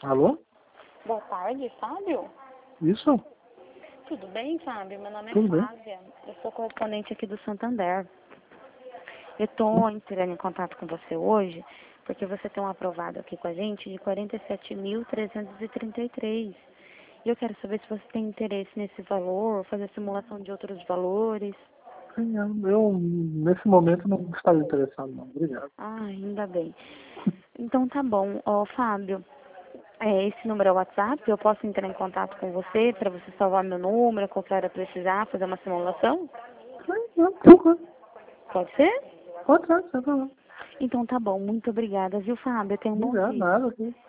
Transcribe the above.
Alô? Boa tarde, Fábio. Isso? Tudo bem, Fábio? Meu nome é Tudo bem. Flávia. Eu sou correspondente aqui do Santander. Eu estou entrando em contato com você hoje porque você tem um aprovado aqui com a gente de 47.333. E eu quero saber se você tem interesse nesse valor, fazer simulação de outros valores. Sim, eu, nesse momento, não estaria interessado, não. Obrigado. Ah, ainda bem. Então tá bom. Ó, Fábio, esse número é o WhatsApp, eu posso entrar em contato com você para você salvar meu número, qualquer hora precisar, fazer uma simulação? Sim, tranquilo. Pode ser? Pode ser, sem problema. Então tá bom, muito obrigada, viu, Fábio? Tenha um bom Obrigado, dia. nada. Sim.